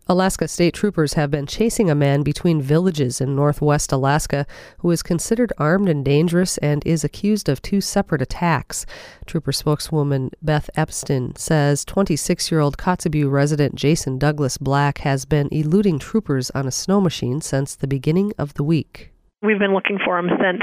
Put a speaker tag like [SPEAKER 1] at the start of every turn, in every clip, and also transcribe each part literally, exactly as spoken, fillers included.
[SPEAKER 1] Alaska State Troopers have been chasing a man between villages in northwest Alaska who is considered armed and dangerous and is accused of two separate attacks. Trooper spokeswoman Beth Epstein says twenty-six-year-old Kotzebue resident Jason Douglas Black has been eluding troopers on a snow machine since the beginning of the week.
[SPEAKER 2] We've been looking for him since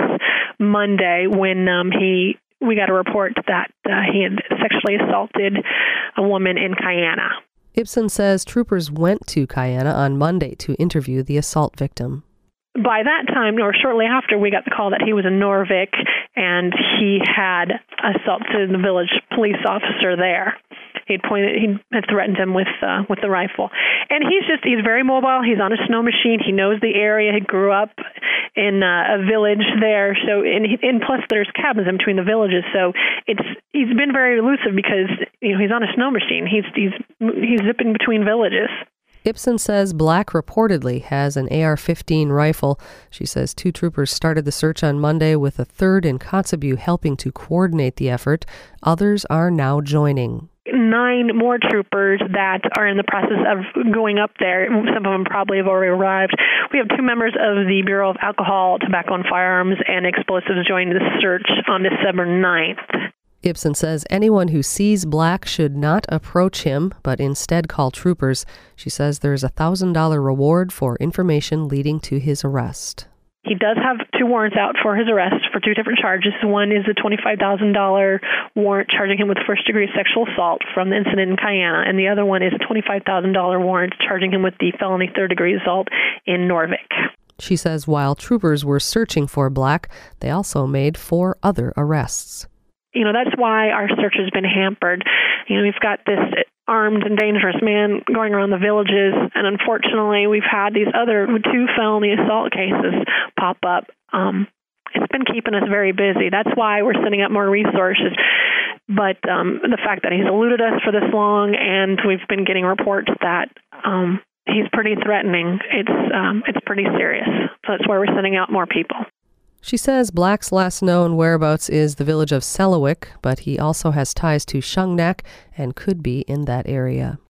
[SPEAKER 2] Monday when um, he we got a report that uh, he had sexually assaulted a woman in Kayana.
[SPEAKER 1] Ibsen says troopers went to Kayana on Monday to interview the assault victim.
[SPEAKER 2] By that time, or shortly after, we got the call that he was in Norvik and he had assaulted the village police officer there. He'd pointed, he had threatened him with uh, with the rifle, and he's just he's very mobile. He's on a snow machine. He knows the area. He grew up in uh, a village there. So, and, he, and plus there's cabins in between the villages. So it's he's been very elusive because you know he's on a snow machine. He's he's he's zipping between villages.
[SPEAKER 1] Ibsen says Black reportedly has an A R fifteen rifle. She says two troopers started the search on Monday with a third in Kotzebue helping to coordinate the effort. Others are now joining.
[SPEAKER 2] Nine more troopers that are in the process of going up there. Some of them probably have already arrived. We have two members of the Bureau of Alcohol, Tobacco and Firearms and Explosives joining the search on December ninth.
[SPEAKER 1] Ibsen says anyone who sees Black should not approach him, but instead call troopers. She says there is a one thousand dollars reward for information leading to his arrest.
[SPEAKER 2] He does have two warrants out for his arrest for two different charges. One is a twenty-five thousand dollars warrant charging him with first-degree sexual assault from the incident in Kayana, and the other one is a twenty-five thousand dollars warrant charging him with the felony third-degree assault in Norvik.
[SPEAKER 1] She says while troopers were searching for Black, they also made four other arrests.
[SPEAKER 2] You know, that's why our search has been hampered. You know, we've got this armed and dangerous man going around the villages, and unfortunately, we've had these other two felony assault cases pop up. Um, it's been keeping us very busy. That's why we're sending out more resources. But um, the fact that he's eluded us for this long, and we've been getting reports that um, he's pretty threatening, it's um, it's pretty serious. So that's why we're sending out more people.
[SPEAKER 1] She says Black's last known whereabouts is the village of Selawik, but he also has ties to Shungnak and could be in that area.